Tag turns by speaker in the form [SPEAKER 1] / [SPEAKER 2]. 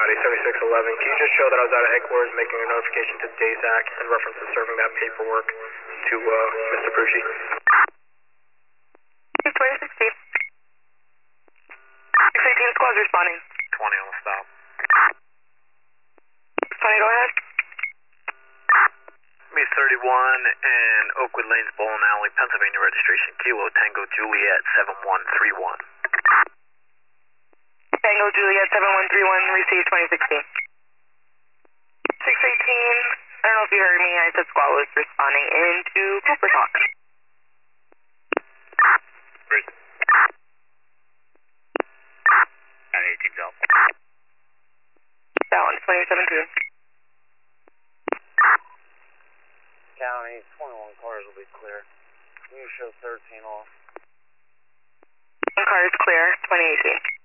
[SPEAKER 1] Coyote 7611. Can you just show that I was out of headquarters making a notification to DASAC in reference to serving that paperwork to Mr. Pucci?
[SPEAKER 2] 2016. 618 squad's responding.
[SPEAKER 1] 20 on the stop.
[SPEAKER 2] 20, go ahead.
[SPEAKER 1] Me 31 and Oakwood Lanes, Bowling Alley, Pennsylvania registration, Kilo Tango Juliet 7131.
[SPEAKER 2] Tango Juliet 7131, received 2016. 618, I don't know if you heard me, I said squad was responding into Cooper Talk.
[SPEAKER 1] Great. Got 18 Delta.
[SPEAKER 2] That one, 2017.
[SPEAKER 3] County, 21 cars will be clear. Can you show 13 off?
[SPEAKER 2] 1 car is clear, 2018.